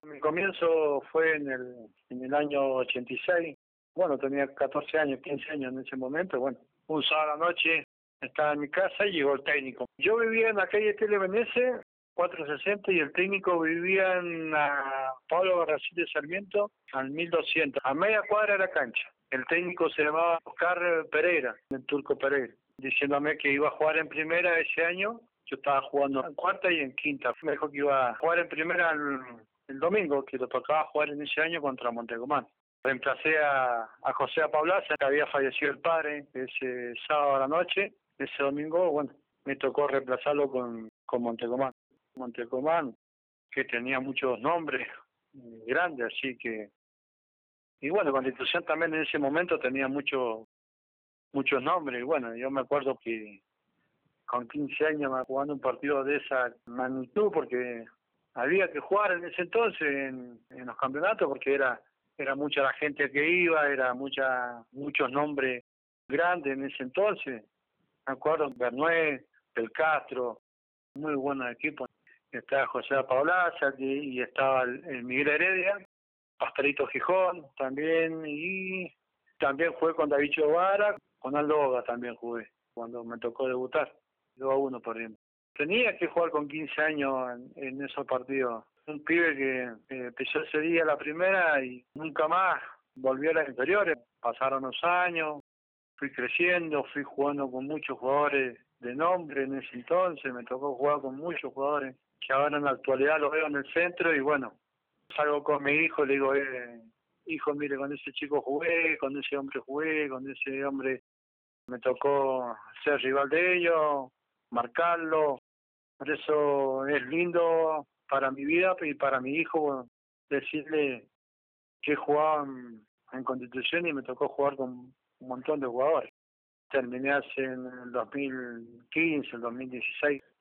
Mi comienzo fue en el año 86. Bueno, tenía 14 años, 15 años en ese momento. Bueno, un sábado a la noche estaba en mi casa y llegó el técnico. Yo vivía en la calle Tele Venece, 460, y el técnico vivía en la Pablo Garracín de Sarmiento, al 1200, a media cuadra de la cancha. El técnico se llamaba Oscar Pereira, el Turco Pereira, diciéndome que iba a jugar en primera ese año. Yo estaba jugando en cuarta y en quinta. Me dijo que iba a jugar en primera el domingo, que lo tocaba jugar en ese año contra Montecomán. Reemplacé a José Paulaza, que había fallecido el padre ese sábado a la noche. Ese domingo, bueno, me tocó reemplazarlo con Montecomán. Montecomán, que tenía muchos nombres grandes, así que... Y bueno, Constitución también en ese momento tenía muchos nombres. Y bueno, yo me acuerdo que con 15 años me jugando un partido de esa magnitud, porque había que jugar en ese entonces en los campeonatos, porque era mucha la gente que iba, era muchos nombres grandes en ese entonces. Me acuerdo Bernué, Del Castro, muy buenos equipos. Estaba José Paulaza y estaba el Miguel Heredia, Pastorito Gijón también, y también jugué con David Chovara, con Aldo Oga también jugué, cuando me tocó debutar. 2-1 perdimos. Tenía que jugar con 15 años en esos partidos. Un pibe que empezó ese día la primera y nunca más volvió a las inferiores. Pasaron los años, fui creciendo, fui jugando con muchos jugadores de nombre en ese entonces. Me tocó jugar con muchos jugadores que ahora en la actualidad los veo en el centro y bueno, salgo con mi hijo y le digo, hijo, mire, con ese chico jugué, con ese hombre jugué, con ese hombre me tocó ser rival de ellos, marcarlo. Por eso es lindo para mi vida y para mi hijo, bueno, decirle que he jugado en Constitución y me tocó jugar con un montón de jugadores. Terminé hace en el 2015, el 2016.